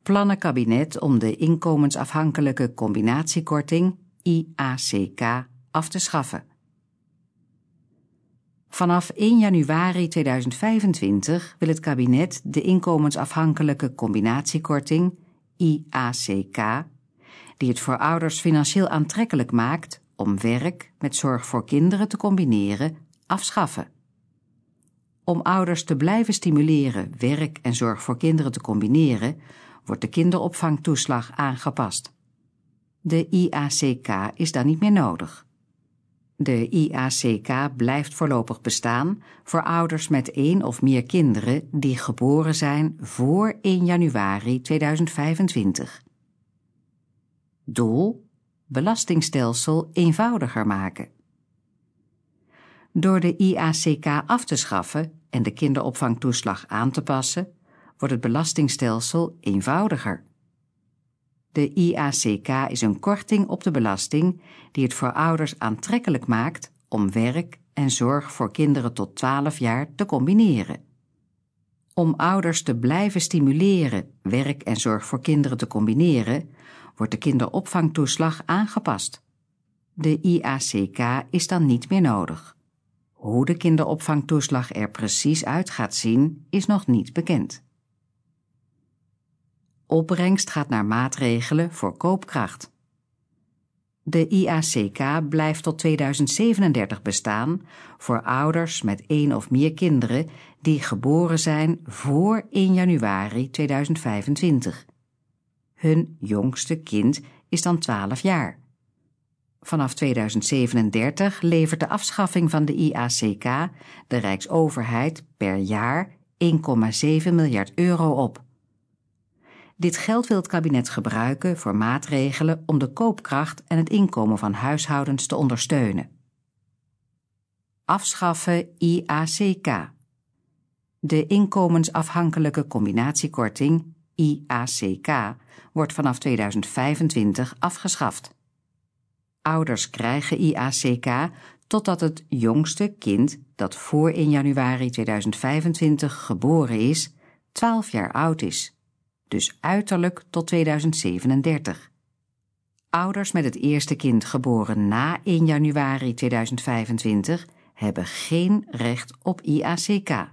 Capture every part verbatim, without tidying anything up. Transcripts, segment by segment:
Plannenkabinet om de inkomensafhankelijke combinatiekorting I A C K af te schaffen. Vanaf één januari tweeduizend vijfentwintig wil het kabinet de inkomensafhankelijke combinatiekorting I A C K, die het voor ouders financieel aantrekkelijk maakt om werk met zorg voor kinderen te combineren, afschaffen. Om ouders te blijven stimuleren werk en zorg voor kinderen te combineren, wordt de kinderopvangtoeslag aangepast. De I A C K is dan niet meer nodig. De I A C K blijft voorlopig bestaan voor ouders met één of meer kinderen die geboren zijn voor één januari tweeduizend vijfentwintig. Doel: belastingstelsel eenvoudiger maken. Door de I A C K af te schaffen en de kinderopvangtoeslag aan te passen, wordt het belastingstelsel eenvoudiger. De I A C K is een korting op de belasting die het voor ouders aantrekkelijk maakt om werk en zorg voor kinderen tot twaalf jaar te combineren. Om ouders te blijven stimuleren werk en zorg voor kinderen te combineren, wordt de kinderopvangtoeslag aangepast. De I A C K is dan niet meer nodig. Hoe de kinderopvangtoeslag er precies uit gaat zien, is nog niet bekend. Opbrengst gaat naar maatregelen voor koopkracht. De I A C K blijft tot tweeduizend zevenendertig bestaan voor ouders met één of meer kinderen die geboren zijn voor één januari tweeduizend vijfentwintig. Hun jongste kind is dan twaalf jaar. Vanaf tweeduizend zevenendertig levert de afschaffing van de I A C K de Rijksoverheid per jaar één komma zeven miljard euro op. Dit geld wil het kabinet gebruiken voor maatregelen om de koopkracht en het inkomen van huishoudens te ondersteunen. Afschaffen I A C K. De inkomensafhankelijke combinatiekorting I A C K wordt vanaf tweeduizend vijfentwintig afgeschaft. Ouders krijgen I A C K totdat het jongste kind dat voor één januari tweeduizend vijfentwintig geboren is, twaalf jaar oud is. Dus uiterlijk tot tweeduizend zevenendertig. Ouders met het eerste kind geboren na één januari tweeduizend vijfentwintig hebben geen recht op I A C K.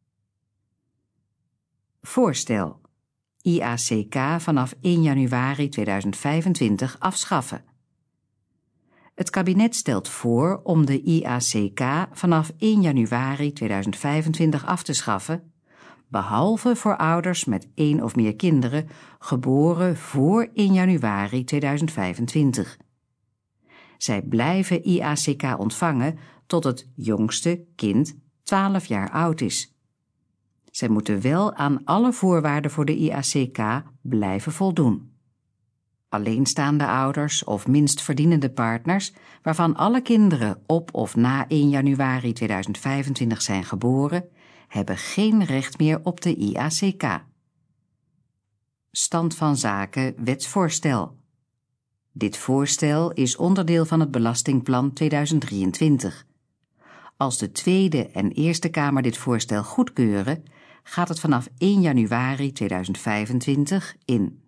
Voorstel: I A C K vanaf één januari tweeduizend vijfentwintig afschaffen. Het kabinet stelt voor om de I A C K vanaf één januari tweeduizend vijfentwintig af te schaffen, behalve voor ouders met één of meer kinderen geboren voor één januari tweeduizend vijfentwintig. Zij blijven I A C K ontvangen tot het jongste kind twaalf jaar oud is. Zij moeten wel aan alle voorwaarden voor de I A C K blijven voldoen. Alleenstaande ouders of minstverdienende partners, waarvan alle kinderen op of na één januari tweeduizend vijfentwintig zijn geboren, hebben geen recht meer op de I A C K. Stand van zaken wetsvoorstel. Dit voorstel is onderdeel van het Belastingplan tweeduizend drieëntwintig. Als de Tweede en Eerste Kamer dit voorstel goedkeuren, gaat het vanaf één januari tweeduizend vijfentwintig in.